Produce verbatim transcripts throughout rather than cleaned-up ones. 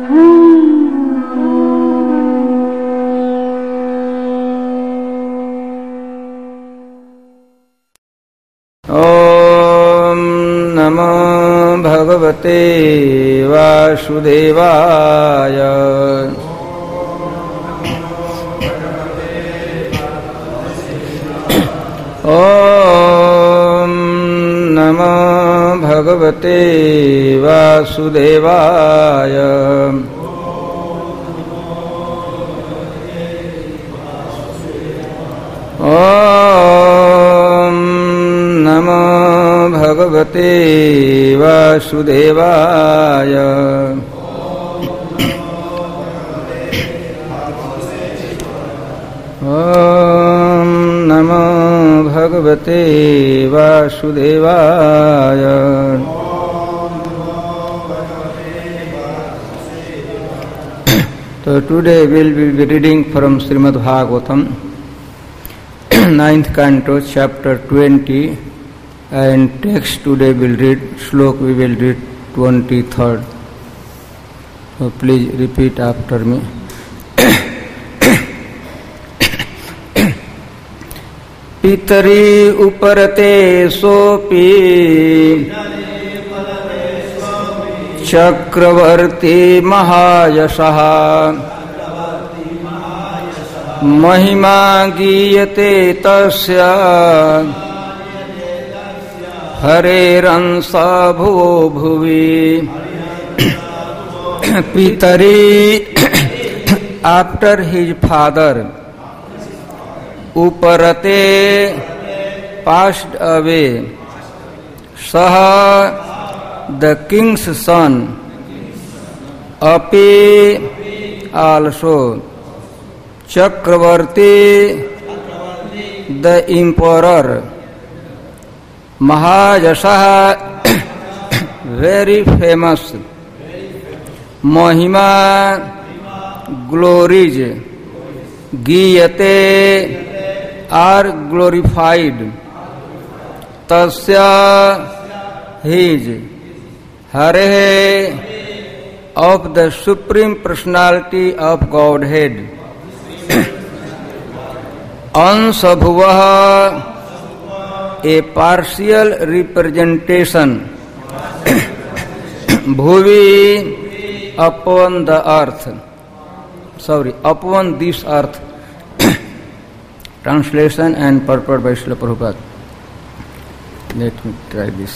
ॐ नमो भगवते वासुदेवाय। ॐ नमो भगवते वासुदेवाय। ॐ नमो भगवते वासुदेवाय। ॐ नमो भगवते वासुदेवाय। So today we will be reading from Srimad Bhagavatam, ninth canto, chapter twenty, and text today we will read, slok we will read twenty-third. So please repeat after me. Pitari uparate sopi Chakravarti mahayashaha Mahima giyate tasya Hareransa bhuvo bhuvi. Pitari, after his father, uparate, passed away, saha, the king's son, api, also, Chakravarti, the emperor, Mahayashaha, very famous, Mahima, glories, Giyate, are glorified, Tasya, his, Hare, of the Supreme Personality of Godhead, Ansabhuvaha, a partial representation, Bhuvi, upon the earth, sorry, upon this earth. Translation and purport by Srila Prabhupada. Let me try this.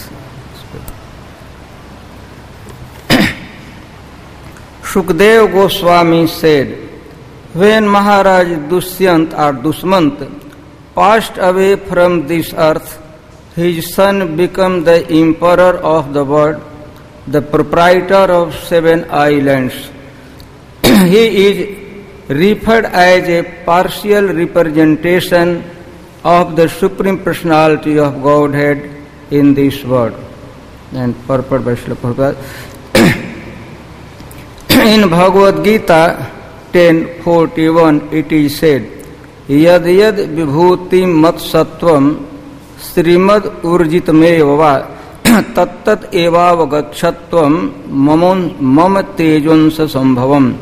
Shukdev Goswami said, when Maharaj Dushyant or Dusmant passed away from this earth, his son became the emperor of the world, the proprietor of seven islands. He is referred as a partial representation of the Supreme Personality of Godhead in this world. And purport by Srila Prabhupada. In Bhagavad Gita ten forty-one it is said, Yad yad vibhutim mat sattvam srimad urjitmeva tattat evavagatshatvam mamon mama tejonsa sambhavam.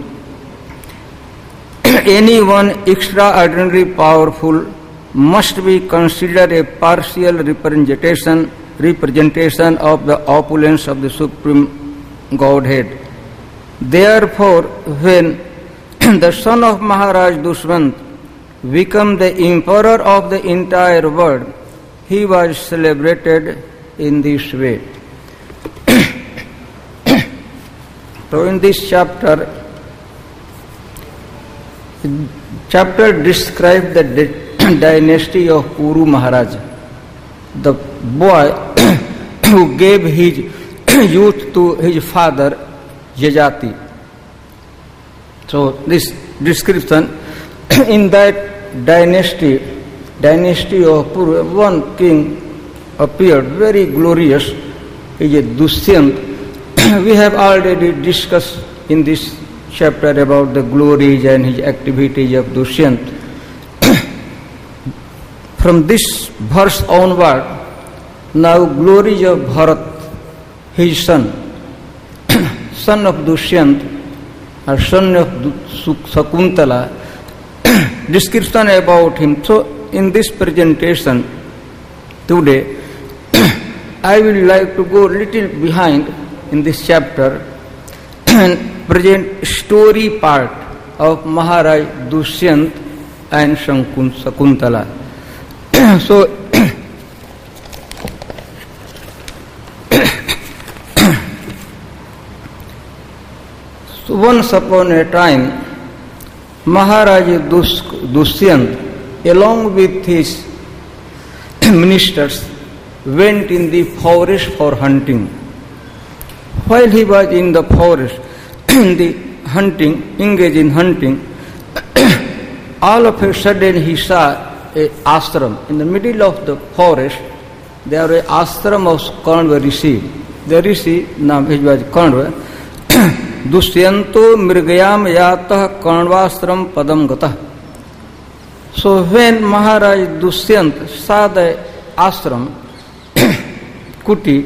Anyone extraordinarily powerful must be considered a partial representation representation of the opulence of the Supreme Godhead. Therefore, when the son of Maharaj Duswant became the emperor of the entire world, he was celebrated in this way. So in this chapter, chapter describes the dynasty of Puru Maharaj, the boy who gave his youth to his father Yajati. So this description, in that dynasty, dynasty of Puru, one king appeared very glorious, is a Dushyant. We have already discussed in this chapter about the glories and his activities of Dushyant. From this verse onward, now glories of Bharat, his son, son of Dushyant, her son of Sakuntala, description about him. So in this presentation today, I will like to go little behind in this chapter and present story part of Maharaj Dushyant and Sakuntala. So So once upon a time, Maharaj Dushyant, along with his ministers, went in the forest for hunting. While he was in the forest, in the hunting, engaged in hunting, all of a sudden he saw a ashram. In the middle of the forest, there was an ashram of Karnva Rishi. The Rishi, name his was Karnva. Dusyanto mrigayam yatah karnvastram padam gatah. So when Maharaj Dushyant saw the ashram, kuti,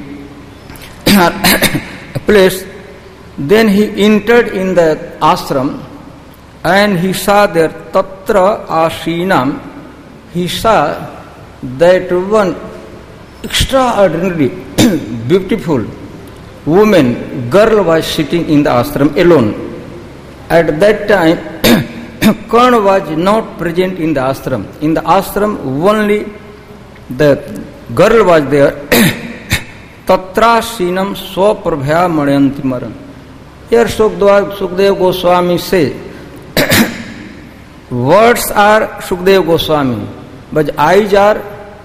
place, then he entered in the ashram and he saw there tatra ashinam. He saw that one extraordinary beautiful woman, girl was sitting in the ashram alone. At that time, Karna was not present in the ashram. In the ashram, only the girl was there. Tatra sinam swaprabhya manyanti maram. Here Sukdev Goswami say, words are Sukdev Goswami, but eyes are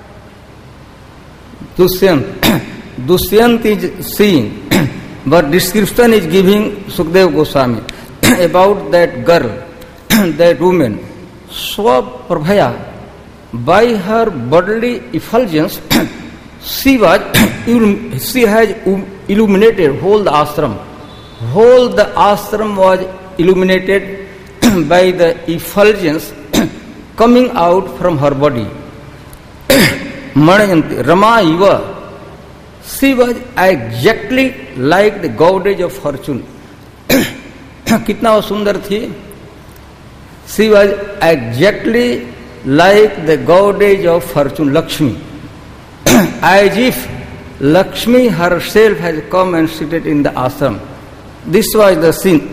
Dushyant. Dushyant is seeing, but description is giving Sukdev Goswami about that girl, that woman. Swaprabhaya, by her bodily effulgence, she was, she has illuminated whole the ashram. Whole the ashram was illuminated by the effulgence coming out from her body. Manayanti, Rama Iva. She was exactly like the goddess of fortune. कितना वो सुंदर थी? She was exactly like the goddess of fortune, Lakshmi. As if Lakshmi herself has come and seated in the ashram. This was the scene.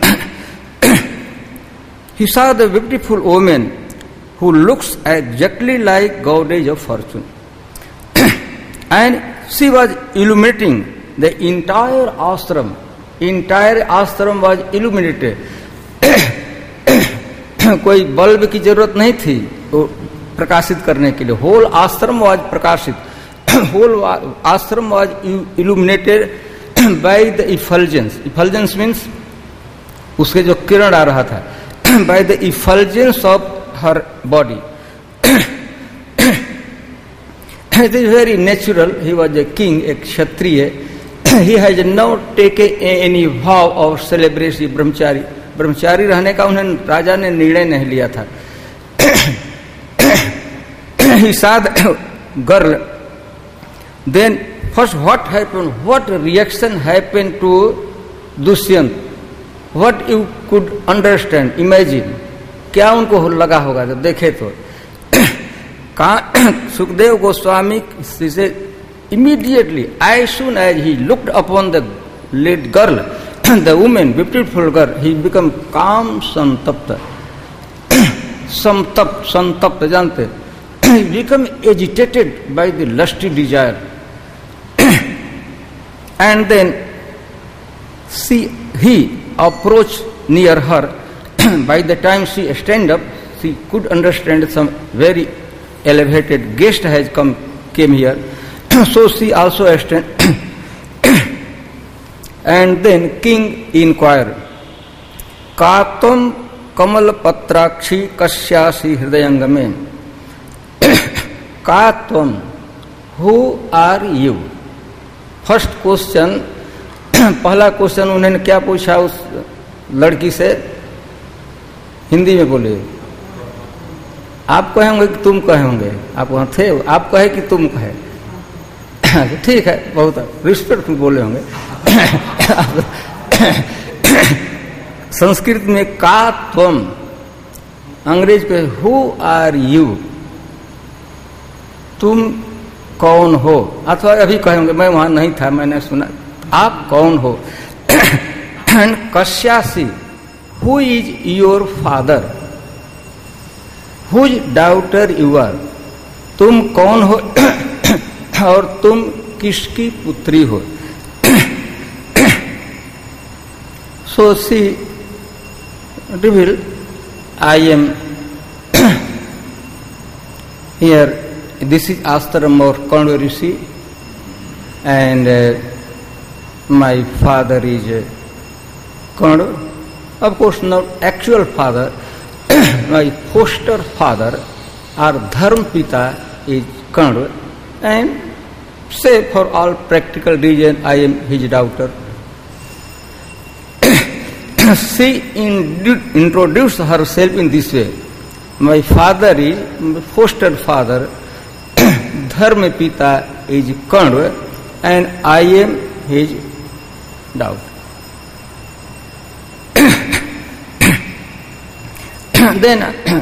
He saw the beautiful woman who looks exactly like goddess of fortune. And she was illuminating the entire ashram. Entire ashram was illuminated. कोई bulb की जरूरत नहीं थी वो प्रकाशित करने के लिए. Whole ashram was प्रकाशित. Whole ashram was illuminated by the effulgence. Effulgence means उसके जो किरण आ रहा था. By the effulgence of her body. It is very natural. He was a king, a kshatriya. He has not taken any vow of celibacy, brahmachari. ब्रह्मचारी रहने का उन्हें राजा ने निर्णय नहीं लिया था. He saw the girl. Then first what happened? What reaction happened to Dushyant? What you could understand, imagine. क्या उनको लगा होगा जब देखे तो? Sukdev Goswami said, immediately, as soon as he looked upon the late girl, the woman, beautiful girl, he became calm, santapta. Samtap, santapta, jante. He became agitated by the lusty desire. And then she, he approached near her. By the time she stand up, she could understand some very elevated guest has come came here. So she also stand. And then king inquired, Katam Kamal Patrakshi Kasyasi Hridayangame. Katam, who are you? First question, पहला question उन्होंने क्या पूछा उस लड़की से? हिंदी में बोले. आप कहे होंगे कि तुम कहे होंगे, आप वहां थे, आप कहे कि तुम कहे. ठीक है, बहुत रिस्पेक्टफुल बोले होंगे. संस्कृत में का त्वम, अंग्रेज पे हु आर यू, तुम कौन हो, अथवा अभी कहेंगे मैं वहां नहीं था मैंने सुना, आप कौन हो। एंड कश्यासी, who is your father, whose daughter you are, तुम कौन हो और तुम किसकी पुत्री हो। So she reveal, I am here, this is ashram of Kandva Rishi, and uh, my father is uh, Kandva. Of course not actual father, my foster father or dharm pita is Kandva, and say for all practical reason I am his daughter. She in- introduced herself in this way, my father is my foster father, Dharma Pita is Kandva, and I am his daughter. Then,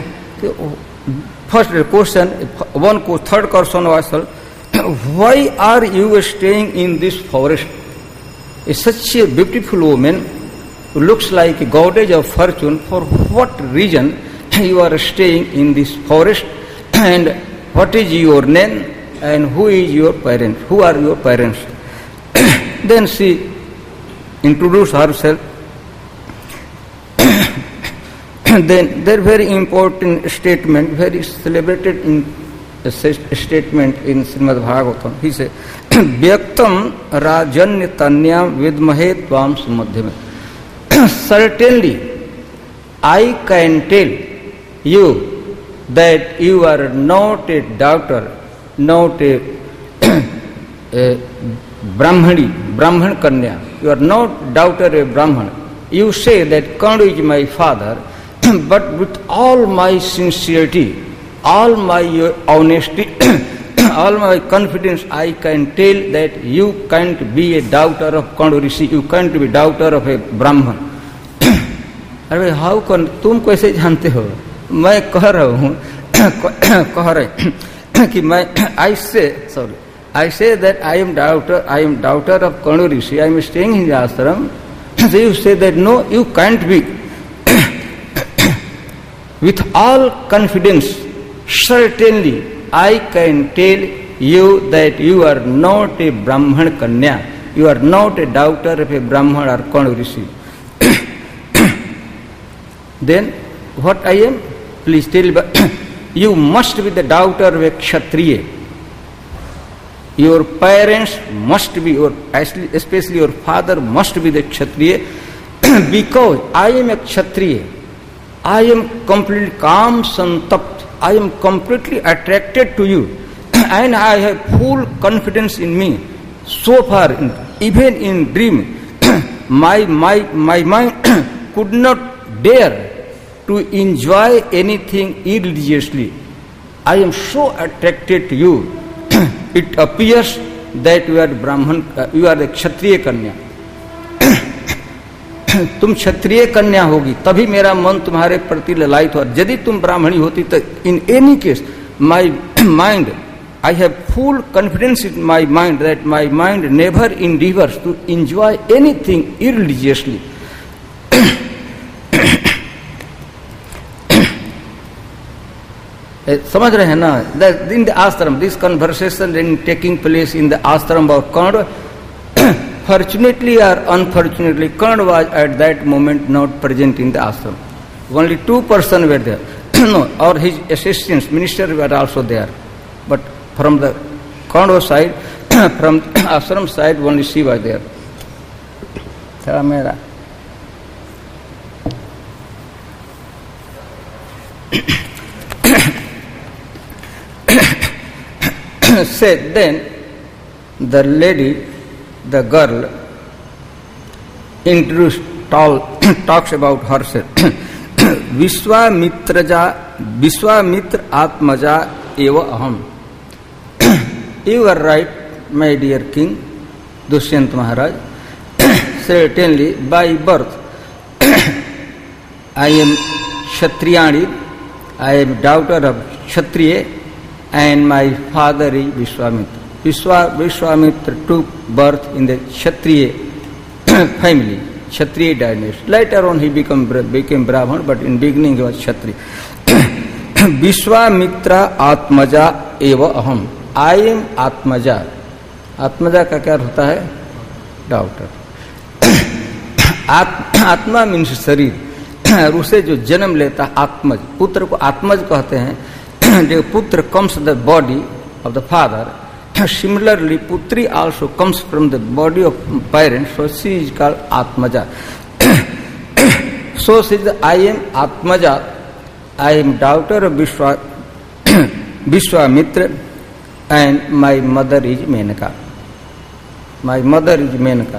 first question, one third question was, why are you staying in this forest? Is such a beautiful woman who looks like a goddess of fortune. For what reason you are staying in this forest? And what is your name? And who is your parents? Who are your parents? Then she introduced herself. Then there very important statement, very celebrated in a statement in Srimad Bhagavatam. He said, Vyaktam Rajanya Tanyam Vidmahe Tvam Sumadhyame. Certainly, I can tell you that you are not a daughter, not a, a Brahmani, Brahman Kanya. You are not daughter of Brahman. You say that Kandva is my father, but with all my sincerity, all my honesty, all my confidence, I can tell that you can't be a daughter of Kandva Rishi, you can't be daughter of a Brahman. अरे how कौन, तुम कैसे जानते हो? मैं कह रहा हूँ कह रहे कि मैं आई से sorry I say that I am daughter I am daughter of Kandva Rishi, I am staying in the ashram. So you say that no, you can't be. With all confidence, certainly I can tell you that you are not a Brahman Kanya, you are not a daughter of a Brahman or Kandva Rishi. Then what I am? Please tell me. You must be the daughter of a Kshatriya. Your parents must be, your, especially your father must be the Kshatriya. Because I am a Kshatriya, I am completely calm, santapt, I am completely attracted to you, and I have full confidence in me. So far, even in dream, my, my, my mind could not dare to enjoy anything irreligiously. I am so attracted to you. It appears that you are Brahman, uh, you are the Kshatriya Kanya. तुम क्षत्रिय कन्या होगी तभी मेरा मन तुम्हारे प्रति ललायित हो. यदि तुम ब्राह्मणी होती तो in any case my mind, I have full confidence in my mind that my mind never endeavors to enjoy anything irreligiously. समझ रहे हैं ना? In the ashram, this conversation in taking place in the ashram of Kandva. Fortunately or unfortunately, Kandva was at that moment not present in the ashram. Only two persons were there. No, or his assistants, ministers were also there. But from the Kandva side, from ashram side, only she was there. Said then the lady, the girl, introduced, talks about herself. Vishwamitraja, Vishwamitra Atmaja eva aham. You are right, my dear king, Dushyant Maharaj. Certainly, by birth, I am Kshatriyani, I am daughter of Kshatriya, and my father is Vishwamitra. Vishwa, Vishwamitra took birth in the Kshatriya family, Kshatriya dynasty. Later on he became, became Brahman, but in beginning he was Kshatriya. Vishwamitra Atmaja eva aham. I am Atmaja. Atmaja का क्या होता है? Daughter. आत्मा means शरीर, और उसे जो जन्म लेता आत्मज, पुत्र को आत्मज कहते हैं. जो पुत्र comes the body of the father. Similarly, putri also comes from the body of parents, so she is called Atmaja. So she is, I am Atmaja, I am daughter of Vishwa, Vishwamitra, and my mother is Menaka. My mother is Menaka.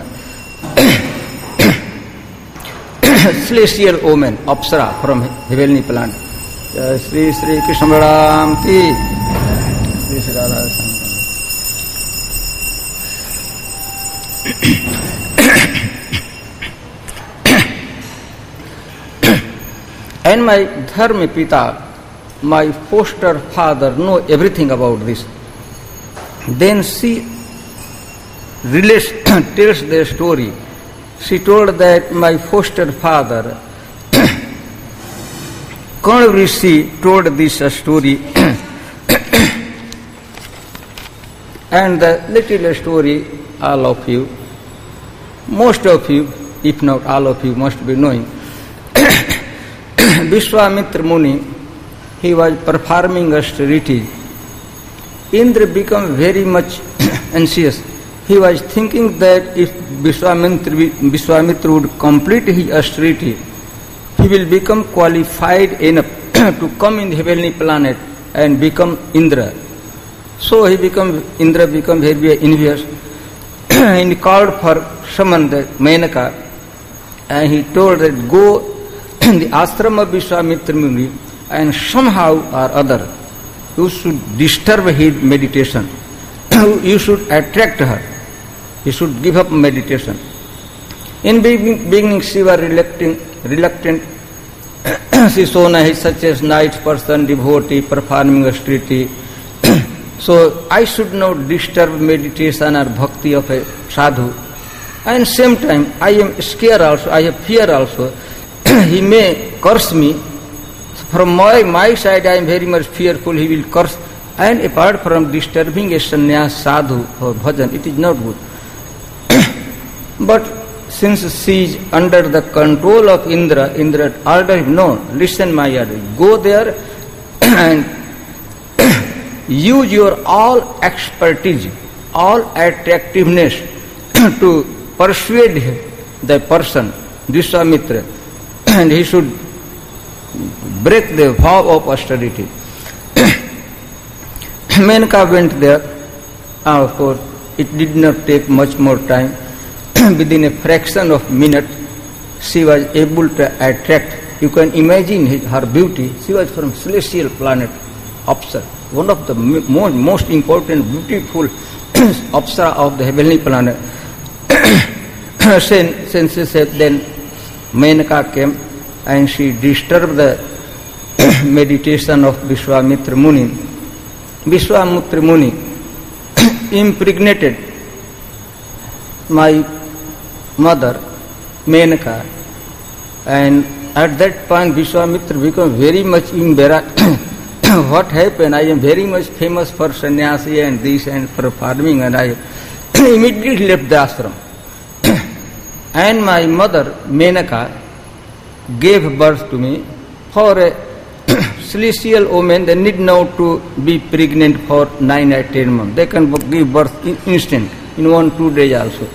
Celestial woman, Apsara from heavenly planet. Sri Sri Krishna Balaram ki. Sri Sri Radha Shankar. And my Dharma Pita, my foster father, know everything about this. Then she relates, tells the story. She told that my foster father, Karna Rishi, told this story, and the little story, all of you, most of you, if not all of you, must be knowing. Vishwamitra Muni, he was performing austerities. Indra became very much anxious. He was thinking that if Vishwamitra, Vishwamitra would complete his austerity, he will become qualified enough to come in the heavenly planet and become Indra. So he become Indra become very envious, and he called for summon the Menaka, and he told that go in the ashram of Vishwamitra Muni, and somehow or other you should disturb his meditation. You should attract her. You should give up meditation. In beginning she was reluctant, reluctant. She saw he is such a nice person, devotee, performing austerity. So I should not disturb meditation or bhakti of a sadhu. And same time I am scared also, I have fear also. He may curse me. From my, my side I am very much fearful he will curse. And apart from disturbing a sannyas, sadhu or bhajan, it is not good. But since she is under the control of Indra, Indra ordered him, no, listen my order, go there and use your all expertise, all attractiveness to persuade the person, Vishwamitra, and he should break the vow of austerity. Menaka went there. Uh, of course, it did not take much more time. Within a fraction of a minute, she was able to attract. You can imagine his, her beauty. She was from celestial planet, Apsara, one of the most, most important, beautiful Apsara of the heavenly planet. Since, since she said, then Menaka came and she disturbed the meditation of Vishwamitra Muni. Vishwamitra Muni impregnated my mother, Menaka, and at that point Vishwamitra became very much embarrassed. What happened? I am very much famous for sannyasi and this and for farming, and I immediately left the ashram. And my mother, Menaka, gave birth to me. For a celestial woman, they need not to be pregnant for nine or ten months. They can give birth in instant, in one, two days also.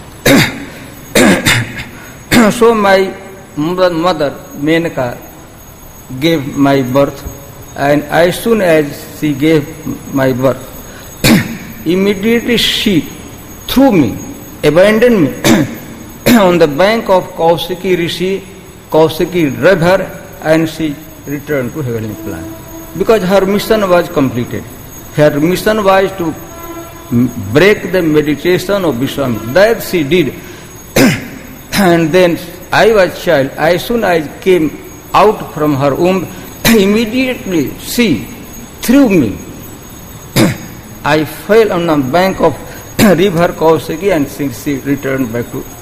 So my mother, Menaka, gave my birth, and as soon as she gave my birth, immediately she threw me, abandoned me on the bank of Kausiki Rishi, Kausiki river, and she returned to heavenly planet. Because her mission was completed. Her mission was to break the meditation of Vishwamitra. That she did. And then I was child. As soon as I came out from her womb, immediately she threw me. I fell on the bank of river Kausiki and she returned back to.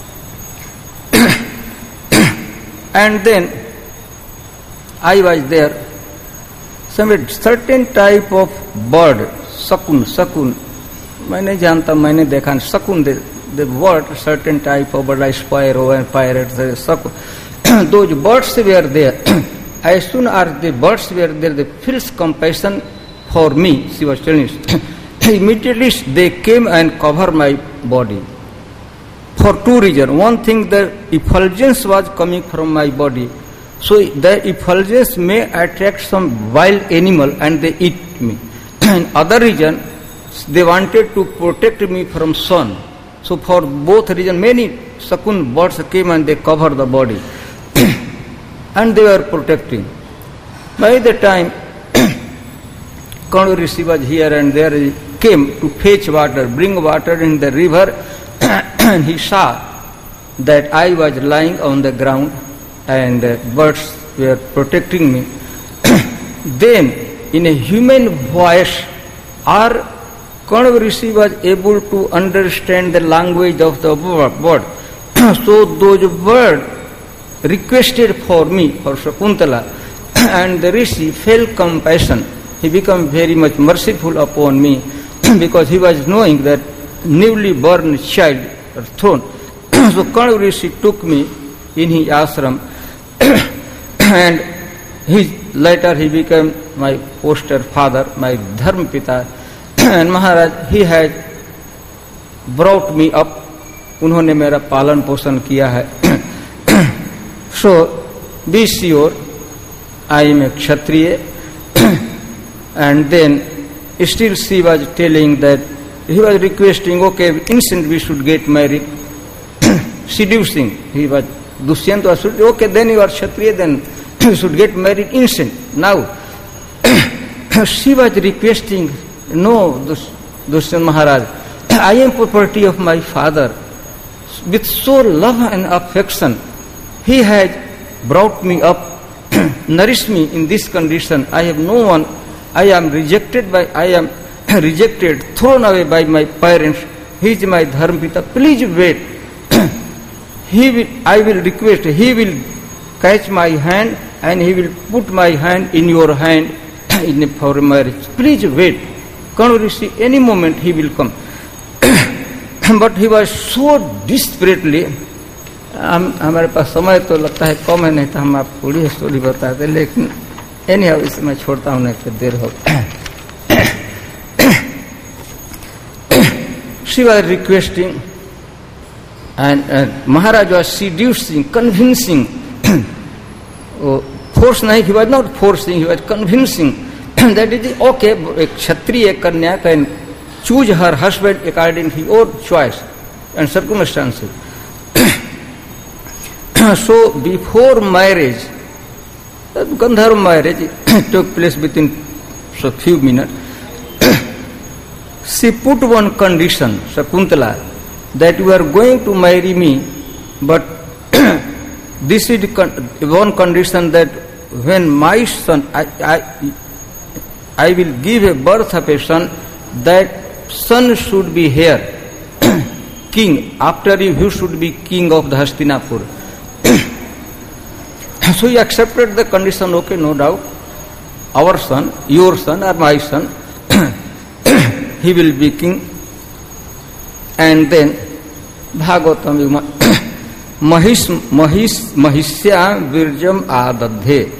And then I was there. Some certain type of bird, sakun, sakun. मैंने जानता मैंने देखा sakun, the, the word, certain type of bird like sparrow and parrots, sakun. Those birds were there. As soon as the birds were there, they felt compassion for me, she was telling us. Immediately they came and covered my body. For two reasons. One thing, the effulgence was coming from my body. So the effulgence may attract some wild animal and they eat me. And other reason, they wanted to protect me from sun. So for both reasons, many sakun birds came and they covered the body. And they were protecting. By the time Kanur Rishi was here and there, he came to fetch water, bring water in the river, and he saw that I was lying on the ground and uh, birds were protecting me. Then, in a human voice, our Kanur Rishi was able to understand the language of the bird. So those birds requested for me, for Shakuntala, and the Rishi felt compassion. He became very much merciful upon me because he was knowing that newly born child or thrown. So Kanur Rishi took me in his ashram and he, later he became my foster father, my dharma pita. And Maharaj, he had brought me up. उन्होंने मेरा पालन पोषण किया है. So be sure I am a Kshatriya. And then still she was telling that he was requesting, okay, instant we should get married. Seducing. He was, Dushyanta was, okay, then you are Kshatriya, then you should get married instant. Now, she was requesting, no, Dushyanta Maharaj, I am property of my father. With so love and affection, he has brought me up, nourished me in this condition. I have no one. I am rejected by, I am rejected, thrown away by my parents. He is my dharmapita. Please wait. He will, I will request, he will catch my hand and he will put my hand in your hand in a, for marriage. Please wait. Kanur Rishi, any moment he will come. But he was so desperately, हम हमारे पास समय तो लगता है कम है, नहीं तो हम आप पूरी स्टोरी बताते, लेकिन एनी हाउ इसे मैं छोड़ता हूँ, नहीं फिर देर हो. She was requesting and uh, Maharaj was seducing, convincing. Oh, force nahi, he was not forcing, he was convincing that it is okay, a Kshatriya Kanya can choose her husband according to his own choice and circumstances. So before marriage, the Gandharva marriage took place within a few minutes. She put one condition, Shakuntala, that you are going to marry me, but this is one condition that when my son, I, I, I will give a birth of a son, that son should be here, king. After you, you should be king of the Hastinapur. So he accepted the condition, okay, no doubt. Our son, your son or my son, he will be king. And then Bhagavatam, Mahish, Mahish, Mahishya Virjam Adadhe.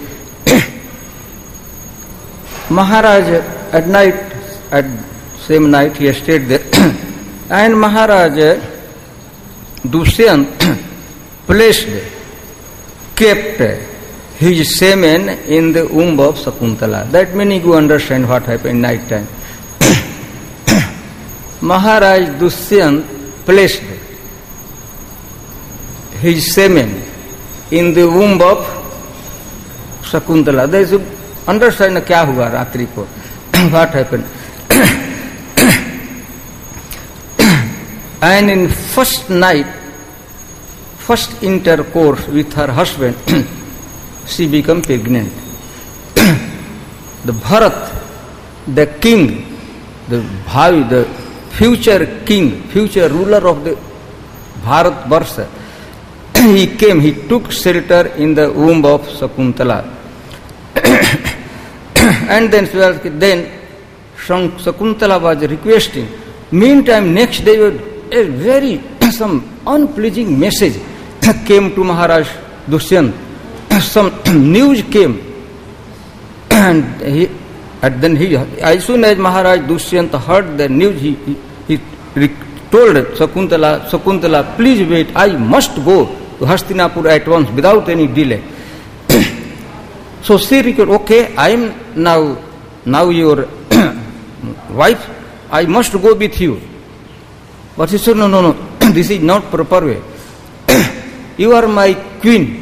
Maharaj at night, at same night he stayed there. And Maharaj Dushyant placed, kept his semen in the womb of Shakuntala. That means you understand what happened night time. Maharaj Dushyant placed his semen in the womb of Shakuntala. They should understand kya hua ratri ko, what happened. And in first night, first intercourse with her husband, she became pregnant. The Bharat, the king, the Bhavi, the future king, future ruler of the Bharat Varsha, he came, he took shelter in the womb of Sakuntala. And then, then Sakuntala was requesting. Meantime, next day, a very some unpleasing message came to Maharaj Dushyant. Some news came, and he, and then he, as soon as Maharaj Dushyant heard the news, he, he, he told Sakuntala, Sakuntala, please wait, I must go to Hastinapur at once without any delay. So she replied, okay, I am now, now your wife, I must go with you. But he said, no, no, no, this is not proper way. You are my queen.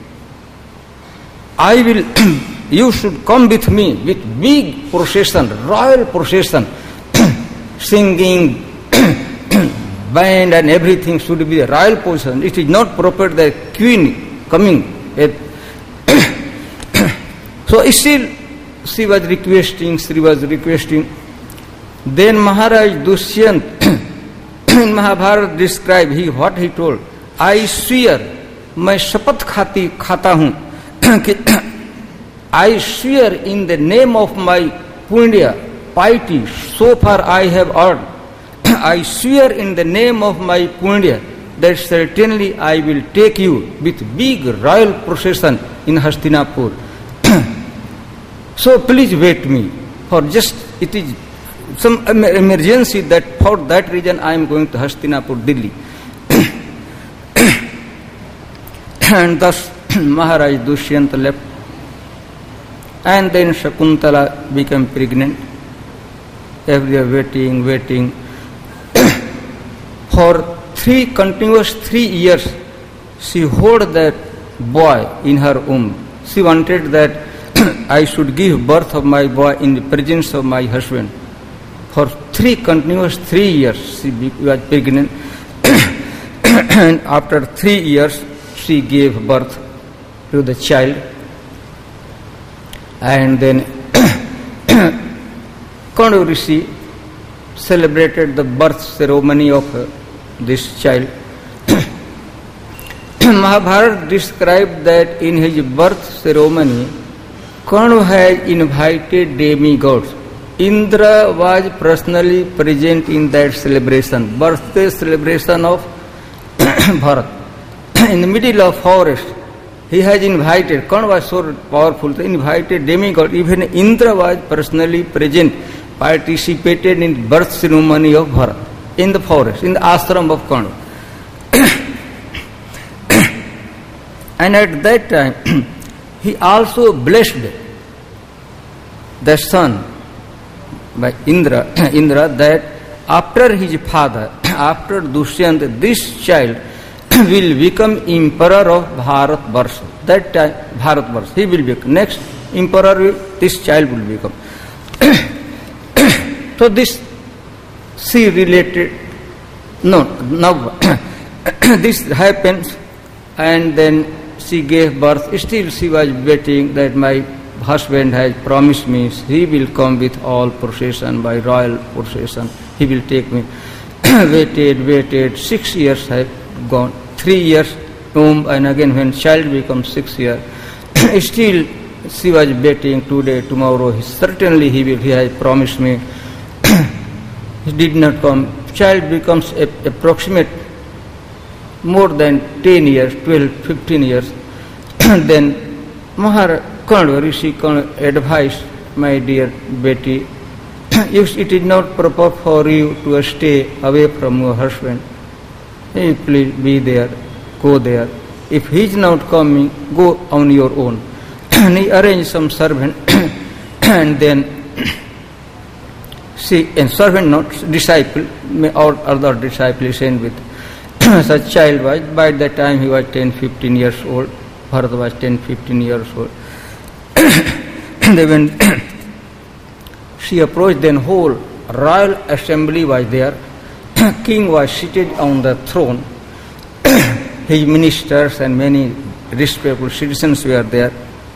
I will, you should come with me with big procession, royal procession, singing, band and everything should be a royal procession. It is not proper the queen coming. So still she was requesting, she was requesting. Then Maharaj Dushyant in Mahabharata described he what he told. I swear, मैं शपथ खाती खाता हूँ कि I swear in the name of my punya, piety, so far I have earned. I swear in the name of my punya that certainly I will take you with big royal procession in Hastinapur. So please wait me for just, it is some emergency that for that reason I am going to Hastinapur, Delhi. And thus Maharaj Dushyant left. And then Shakuntala became pregnant. Every year waiting, waiting. For three continuous three years, she held that boy in her womb. She wanted that I should give birth of my boy in the presence of my husband. For three continuous three years, she was pregnant. And after three years, she gave birth to the child. And then Kandu Rishi celebrated the birth ceremony of uh, this child. Mahabharata described that in his birth ceremony, Kandu had invited demigods. Indra was personally present in that celebration, birthday celebration of Bharat. In the middle of forest, he has invited, Kandu was so powerful, he invited demigod, even Indra was personally present, participated in birth ceremony of Bharat, in the forest, in the ashram of Kandu. And at that time, he also blessed the son by Indra, Indra that after his father, after Dushyant, this child will become emperor of Bharat Varsha. That time, Bharat Varsha, he will become. Next emperor, will, this child will become. So this, she related, no, now this happens, and then she gave birth. Still she was waiting that my husband has promised me he will come with all procession, by royal procession, he will take me. Waited, waited, six years have gone. Three years womb, and again when child becomes six years, still she was waiting. Today, tomorrow, he, certainly he will. He has promised me. He did not come. Child becomes a, approximate more than ten years, twelve, fifteen years. Then Maharaj Kandu Rishi advised, my dear Betty, if it is not proper for you to stay away from your husband, hey, please be there, go there. If he is not coming, go on your own. And he arranged some servant, and then she, and servant not disciple, or other disciple sent with. Such child was, by that time he was ten, fifteen years old. Bharat was ten, fifteen years old. They went, she approached, then whole royal assembly was there. King was seated on the throne. His ministers and many respectable citizens were there.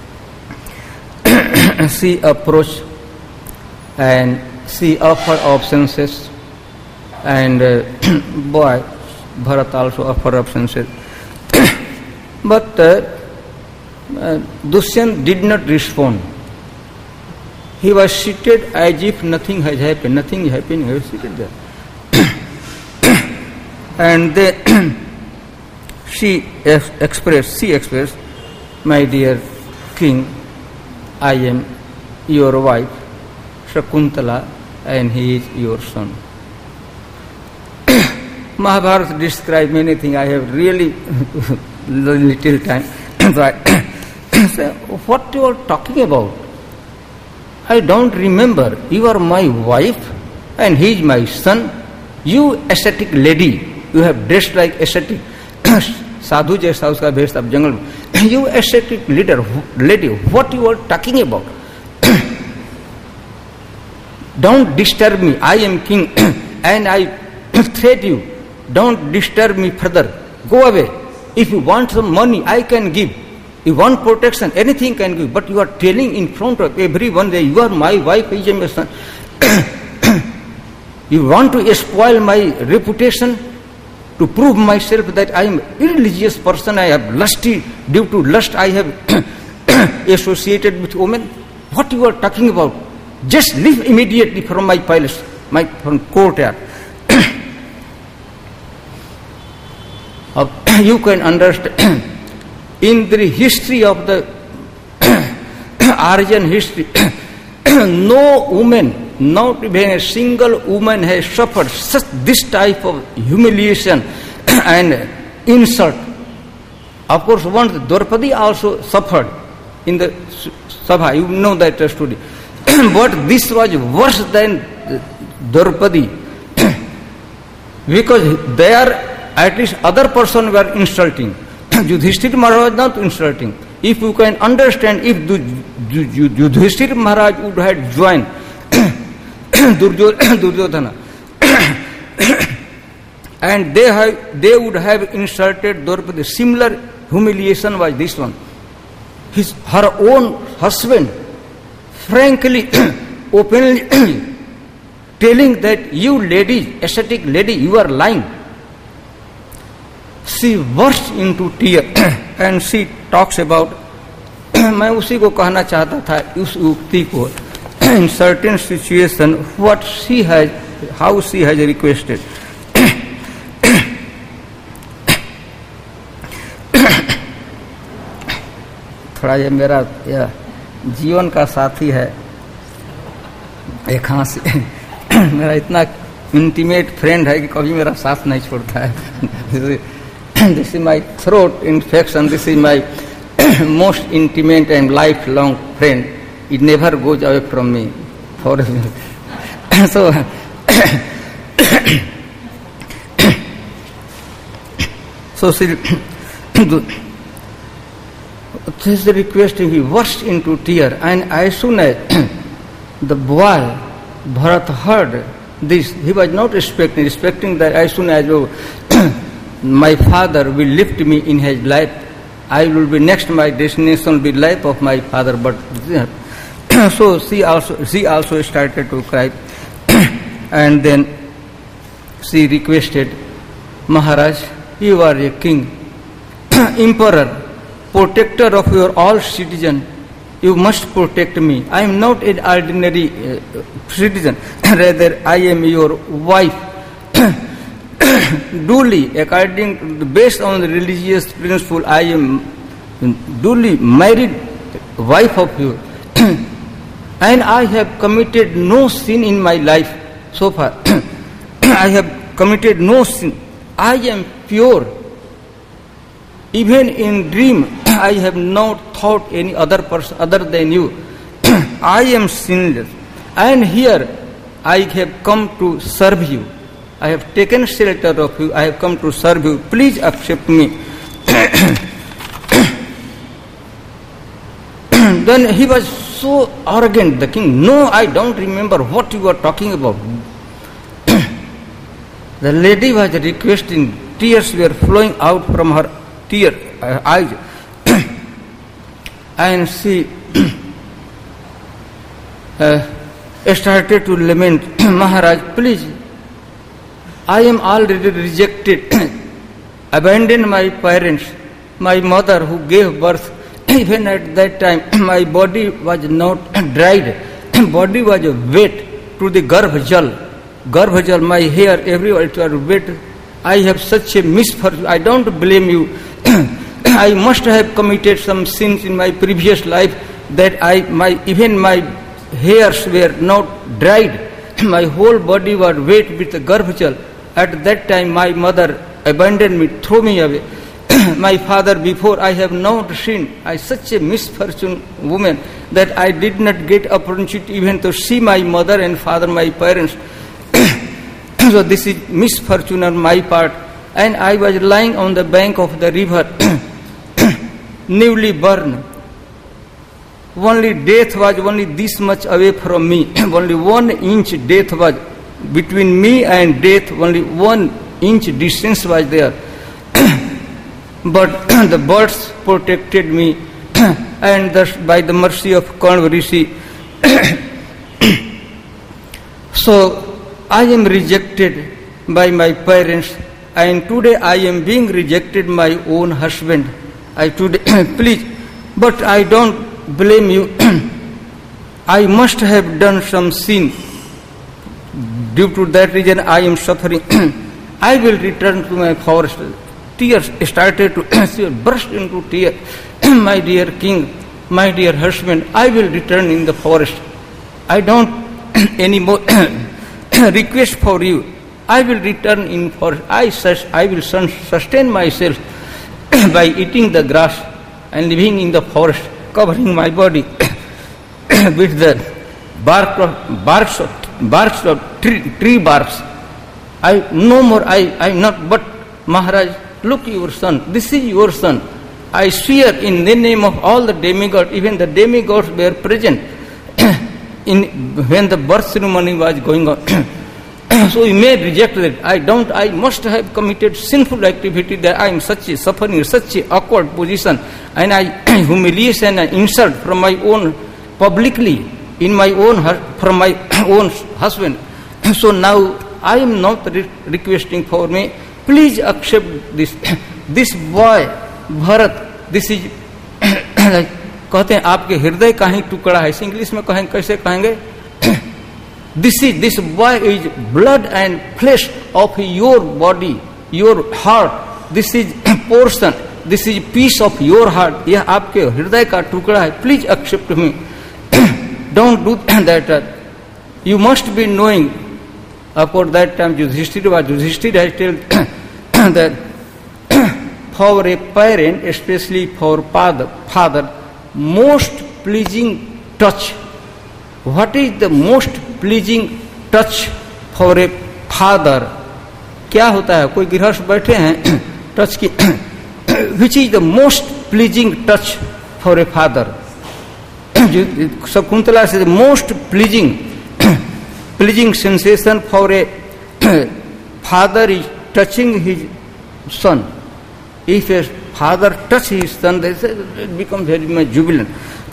she approached and she offered obeisances, and uh, boy, Bharat also offered obeisances. But uh, uh, Dushyant did not respond. He was seated as if nothing has happened, nothing is happening, he was seated there. And then she expressed, she expressed, my dear king, I am your wife, Shakuntala, and he is your son. Mahabharata describes many things. I have really little time. So I say, what you are talking about? I don't remember. You are my wife and he is my son. You ascetic lady, you have dressed like ascetic. Sadhu jaisa uska bhesh tab jungle. You ascetic leader, lady, what you are talking about? Don't disturb me. I am king and I threat you. Don't disturb me further. Go away. If you want some money, I can give. You want protection, anything can give. But you are telling in front of everyone that you are my wife, I am your son. You want to spoil my reputation, to prove myself that I am irreligious person, I have lusty, due to lust I have associated with women. What you are talking about? Just leave immediately from my palace, my from courtyard. Uh, you can understand in the history of the Aryan history, no woman, not even a single woman has suffered such this type of humiliation and insult. Of course, once Draupadi also suffered in the Sabha, you know that story. But this was worse than Draupadi because there at least other person were insulting. Yudhishthira Maharaj was not insulting. If you can understand, if Yudhishthira Maharaj would have joined Duryodhana and they have, they would have insulted Draupadi. Similar humiliation was this one. His, her own husband, frankly, openly telling that you lady, ascetic lady, you are lying. She burst into tears and she talks about, मैं उसी को कहना चाहता था उस युक्ति को, in certain situation what she has, how she has requested. थोड़ा ये मेरा यह जीवन का साथी है, एक खांसी मेरा इतना इंटीमेट फ्रेंड है कि कभी मेरा साथ नहीं छोड़ता है. This is my throat infection. This is my most intimate and lifelong friend. It never goes away from me forever. So, so she, this request, he burst into tears, and as soon as the boy Bharat heard this, he was not expecting, expecting that as soon as oh, my father will lift me in his life, I will be next, my destination will be life of my father. But so she also she also started to cry, and then she requested, Maharaj, you are a king, emperor, protector of your all citizen. You must protect me. I am not an ordinary uh, citizen. Rather, I am your wife. Duly, according to, based on the religious principle, I am duly married wife of you. And I have committed no sin in my life so far. I have committed no sin. I am pure. Even in dream, I have not thought any other person other than you. I am sinless. And here, I have come to serve you. I have taken shelter of you. I have come to serve you. Please accept me. Then he was so arrogant, the king. No, I don't remember what you are talking about. The lady was requesting. Tears were flowing out from her tear uh, eyes. And she uh, started to lament, Maharaj, please, I am already rejected, abandoned my parents, my mother who gave birth. Even at that time, my body was not dried, body was wet to the garbhajal. Garbhajal, my hair, everywhere it was wet. I have such a misfortune. I don't blame you. I must have committed some sins in my previous life that I, my even my hairs were not dried. My whole body was wet with the garbhajal. At that time, my mother abandoned me, threw me away. My father, before I have not seen, I such a misfortune woman that I did not get opportunity even to see my mother and father, my parents. So this is misfortune on my part. And I was lying on the bank of the river, newly born. Only death was only this much away from me. Only one inch death was between me and death. Only one inch distance was there. But the birds protected me, and thus by the mercy of Kanva Rishi. So I am rejected by my parents, and today I am being rejected by my own husband. I today please, but I don't blame you. I must have done some sin. Due to that reason I am suffering. I will return to my forest. Tears started to burst into tears. My dear king, my dear husband, I will return in the forest. I don't any more request for you. I will return in forest. I, sus- I will sustain myself by eating the grass and living in the forest, covering my body with the bark of, barks of, barks of tree, tree barks. I no more, I, I not, but Maharaj, look your son, this is your son. I swear in the name of all the demigods, even the demigods were present in when the birth ceremony was going on. So you may reject that. I don't, I must have committed sinful activity that I am such a suffering, such a awkward position, and I humiliation and insult from my own publicly, in my own, from my own husband. So now I am not re- requesting for me. Please accept this. This boy, Bharat, this is कहते हैं आपके हृदय का ही टुकड़ा है. English में कहेंगे, कैसे कहेंगे? This is this boy is blood and flesh of your body, your heart. This is portion. This is piece of your heart. यह आपके हृदय का टुकड़ा है. Please accept me. Don't do that. You must be knowing. About that time, Yudhishthira was Yudhishthira has told that for a parent, especially for father, father, most pleasing touch. What is the most pleasing touch for a father? क्या होता है? कोई गृहस्थ बैठे हैं touch की. Which is the most pleasing touch for a father? Shakuntala says the most pleasing pleasing sensation for a father is touching his son. If a father touches his son, they say it becomes very much jubilant.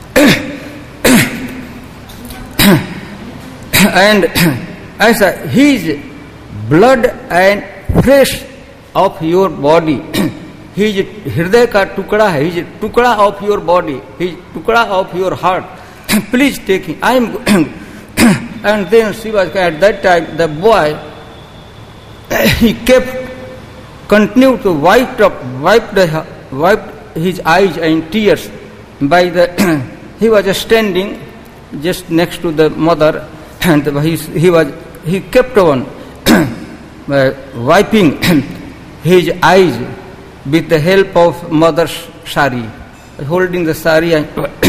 And as a, his blood and flesh of your body, his hriday ka tukda hai, his tukda of your body, his tukda of your heart. Please take him. I am. And then she was at that time the boy. He kept continued to wipe up, wipe the, wiped his eyes and tears. By the he was standing just next to the mother, and he, he was he kept on wiping his eyes with the help of mother's sari, holding the sari, and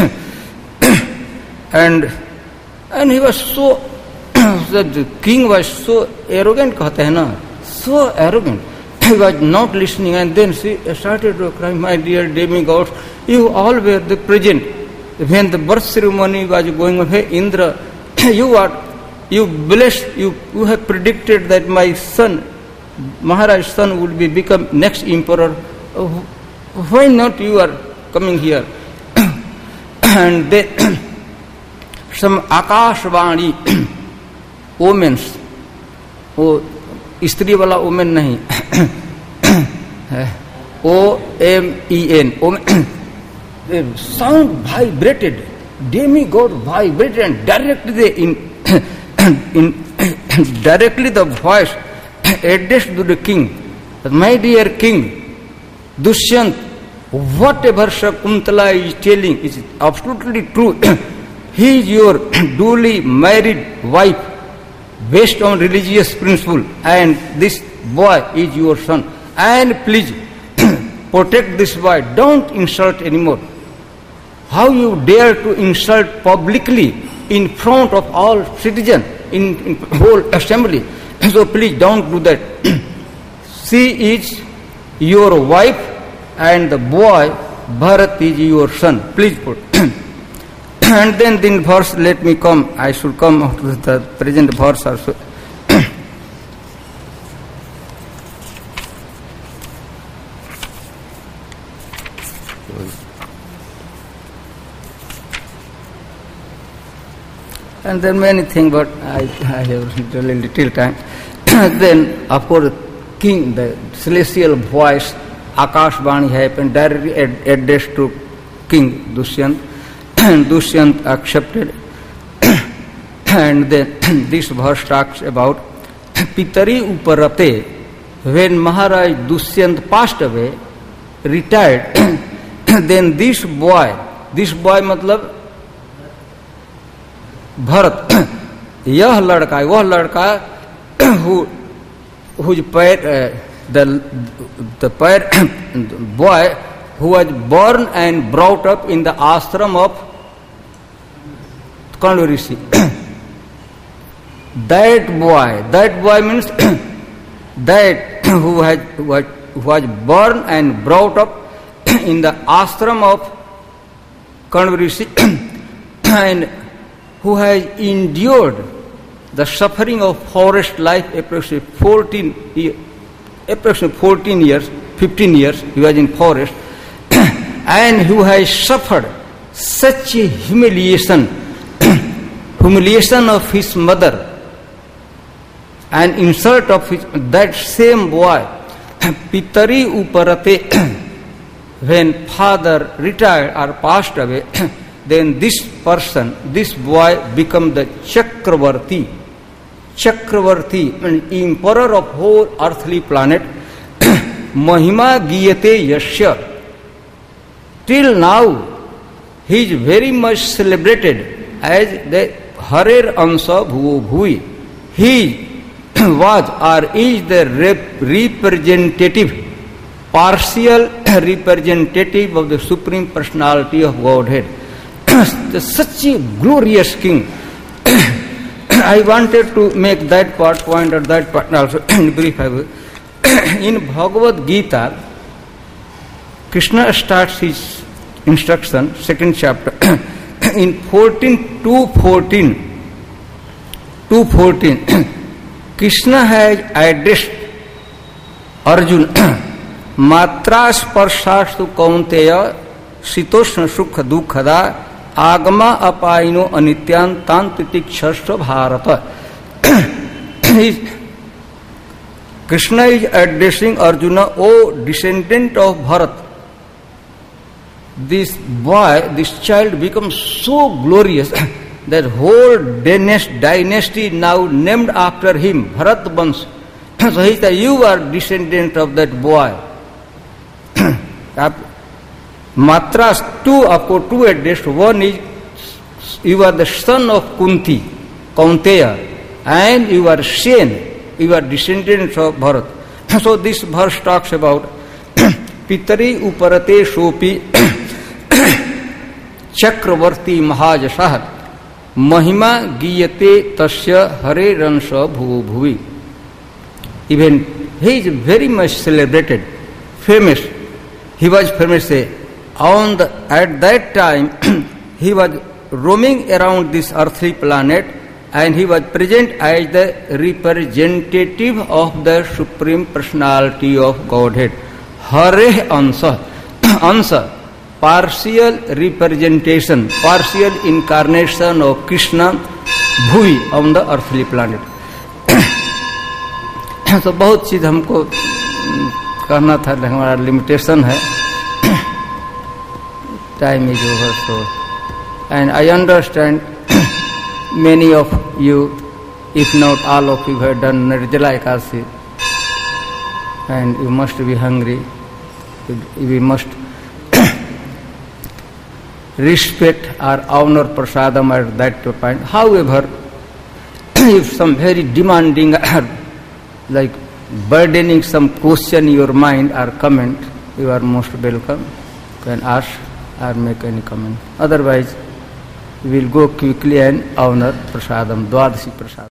and, and he was so the king was so arrogant, कहते हैं ना, so arrogant. He was not listening, and then she started to cry, my dear demigods, you all were the present when the birth ceremony was going on. Hey Indra, you are you blessed, you, you have predicted that my son, Maharaj's son, would be become next emperor. Why not you are coming here? And then some Akashvani omens, वो स्त्री वाला women नहीं, O M E N, the sound vibrated, demigod vibrated, and directly the in, in directly the voice addressed to the king, my dear king, Dushyant, whatever Shakuntala is telling is absolutely true. He is your duly married wife, based on religious principle, and this boy is your son. And please protect this boy. Don't insult anymore. How you dare to insult publicly in front of all citizens, in, in whole assembly? So please don't do that. She is your wife, and the boy Bharat is your son. Please put. And then in verse, let me come. I should come to the present verse also. And there are many things, but I, I have really little time. Then, of course, king, the celestial voice, Akashvani happened, directly ad- addressed to King Dushyant. Dushyant accepted. And then this verse talks about Pitari Uparate. When Maharaj Dushyant passed away, retired, then this boy, this boy matlab Bharat, यह लड़का, वह लड़का who whose pair, the the pair boy who was born and brought up in the ashram of Kanva Rishi. That boy, that boy means that who has who was, who was born and brought up in the ashram of Kanva Rishi and who has endured the suffering of forest life approximately fourteen, approximately fourteen years, fifteen years he was in forest, and who has suffered such a humiliation, humiliation of his mother, and insult of his, that same boy, Pitari Uparate, when father retired or passed away, then this person, this boy become the Chakravarti. Chakravarti, an emperor of whole earthly planet. Mahima Giyate Yashya. Till now, he is very much celebrated as the Harer Ansa Bhuvo Bhui. He was or is the rep- representative, partial representative of the Supreme Personality of Godhead. Such a glorious king. I wanted to make that part point or that part also in brief. In Bhagavad Gita, Krishna starts his instruction, second chapter, in fourteen to fourteen. two fourteen. Krishna has addressed Arjuna, Matra Sparshastu Kaunteya Sitoshna Sukha Dukhada Agama Apaino Anityan Tantritik Shastra Bharata. Krishna is addressing Arjuna, O descendant of Bharat. This boy, this child becomes so glorious that whole dynasty now named after him, Bharat Vans. So he said, you are descendant of that boy. Matras, two, of course, two addressed. One is, you are the son of Kunti, Kaunteya, and you are Sen, you are descendants of Bharat. So this verse talks about Pitari Uparate Shopi Chakravarti Mahajasah Mahima Giyate Tasya Hare Ransha Bhuvo Bhuvi. Even he is very much celebrated, famous. He was famous. On the, at that time, he was roaming around this earthly planet, and he was present as the representative of the Supreme Personality of Godhead. Hare Ansa. Ansa. partial representation, partial incarnation of Krishna Bhuvi on the earthly planet. तो बहुत चीज हमको कहना था, हमारा limitation है, time is over. So and I understand many of you, if not all of you, have done Nirjala Ekadasi, and you must be hungry. We must respect or honor prasadam at that point. However, if some very demanding or like burdening some question in your mind or comment, you are most welcome. You can ask or make any comment. Otherwise, we will go quickly and honor prasadam, Dwadasi prasadam.